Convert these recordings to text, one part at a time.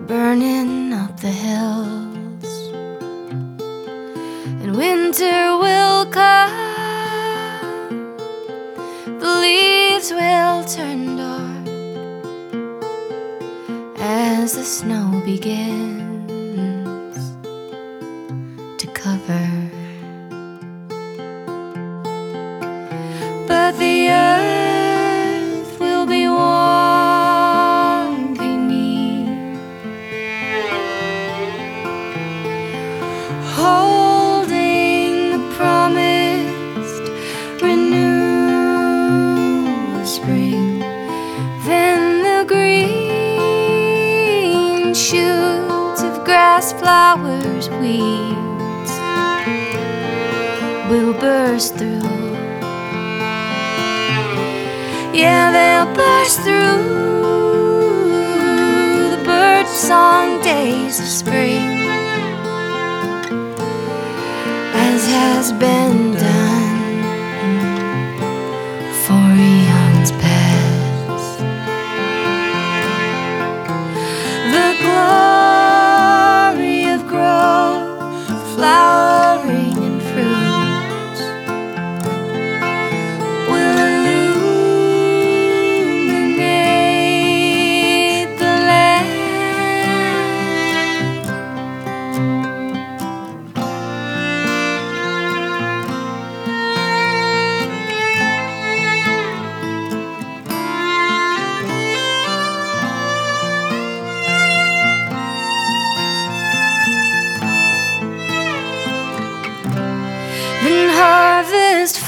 burning up the hills, and winter will come, the leaves will turn dark as the snow begins to cover. But the earth will be warm beneath, holding the promised renewal of spring. Then the green shoots of grass, flowers, weeds will burst through. Yeah, they'll burst through the bird-song days of spring, as has been done for eons past. The glory of growth, flowering and fruit when harvest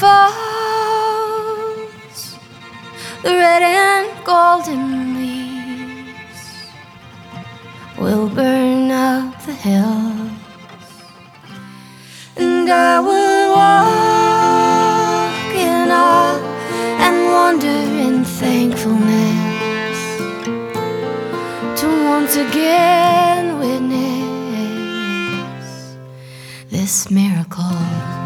falls, the red and golden leaves will burn up the hills, and I will walk in awe and wonder in thankfulness to once again witness this miracle.